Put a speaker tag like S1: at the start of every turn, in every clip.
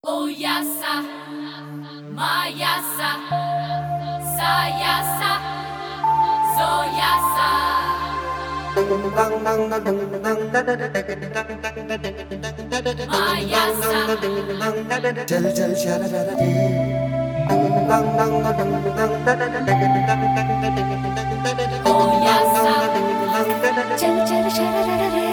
S1: Oh yassa, my yassa, sa yassa, so yassa. My yassa,
S2: Jal jal shara shara re.
S1: oh yassa,
S3: చల్ చల్ శరరరే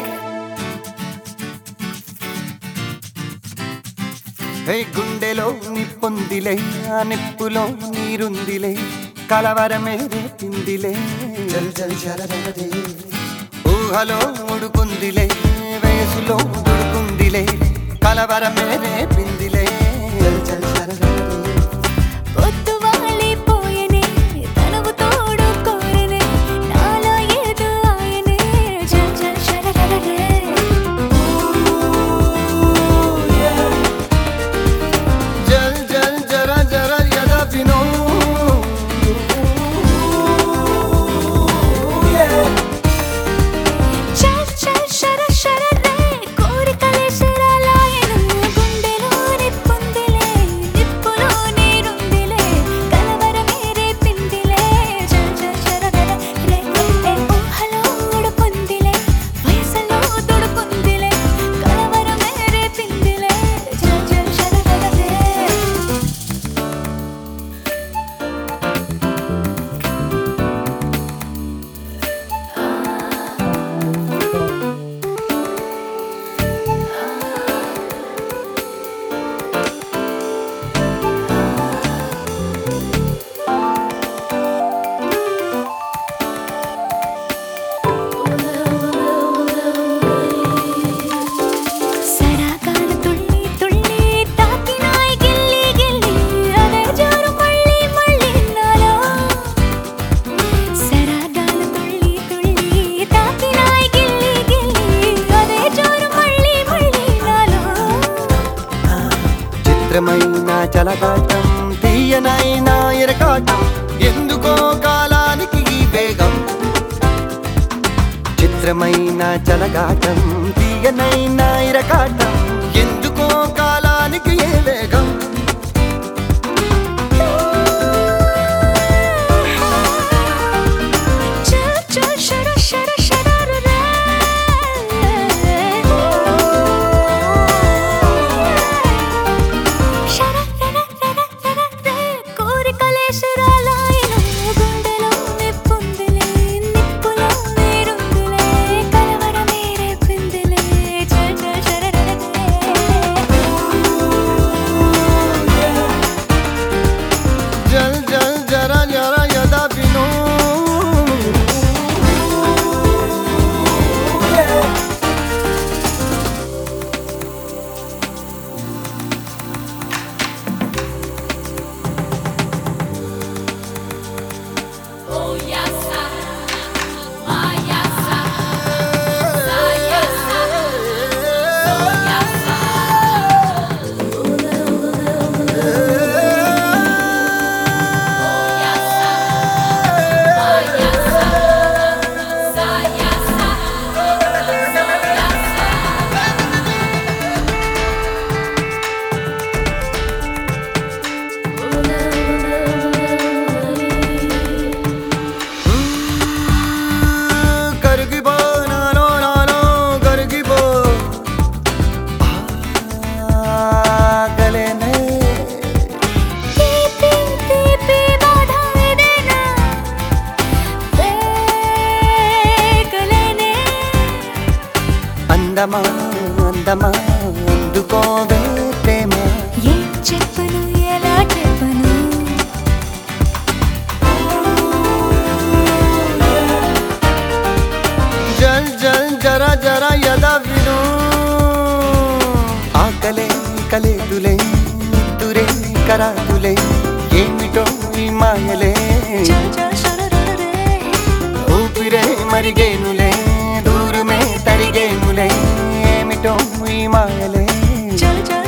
S2: హే గుండెలో నిప్పొందిలే ఆ నిప్పులో నీరుందిలే కలవరమే రేపిందిలే జల్ జల్ శరరరే. ఊహలో ఉడుకుందిలే వయసులో ఉడుకుందిలే కలవరమే రేపిందిలే జల్ జల్ శరరరే.
S3: పొద్దు వాలిపోయెనే తనువు తోడు కోరెనే నాలో ఏదో ఆయనే చల్ చల్ శరరరే
S2: జల్ జల్ జరా జరా యదా వినో
S3: చల్ చల్ శర శరరే కోరికలే శరలాయను గుండెలో నిప్పుందిలే నిప్పులో నీరుందిలే కలవరమే రేపిందిలే చల్ చల్ శరరరే ఊహలో ఉడుకుందిలే వయసులో తుడుకుందిలే కలవరమే రేపిందిలే చల్ చల్ శరరరే సరాగాన తుళ్ళి తుళ్ళి తాకినాయ్ గిల్లి గిల్లి అదే జోరు మళ్ళీ మళ్ళీ నాలో సరాగాన తుళ్ళి తుళ్ళి తాకినాయ్ గిల్లి గిల్లి అదే జోరు మళ్ళీ మళ్ళీ నాలో
S2: చిత్రమైన చలగాటం తీయనైన ఎరకాటం ఎందుకో కాలానికి ఈ వేగం చిత్రమైన చలగాటం తీయనైన ఎరకాటం ఎందుకో కాలానికి ఏ వేగం
S3: చల్ చల్ శర శర శరరరే శరరరే కోరికలే శరలాయను గుండెలో నిప్పుందిలే నిప్పులో నీరుందిలే కలవరమే రేపిందిలే చల్ చల్ శరరరే
S2: జల్ జల్ జరా జరా యదా వినో
S1: oh yassa, my yassa, sa yassa, so yassa. Oh yassa, my yassa, sa yassa, so yassa.
S2: కరిగిపో నాలో నాలో కరిగిపో ఆగలేనే
S3: తీపి తీపి బాధ ఇదేనా వేగలేనే
S2: అందమా అందమా అందుకోవే ప్రేమ
S3: ఏం చెప్పను ఎలా చెప్పను
S2: జల్ జల్ జరా జరా యదా విను ఆకలే కలేదులే నిద్దురే కరాదులే ఏమిటో ఈ మాయలే
S3: చల్ చల్ శరరరే
S2: ఊపిరే మరిగేనులే దూరమే తరిగేనులే ఏమిటో ఈ మాయలే
S3: చల్ చల్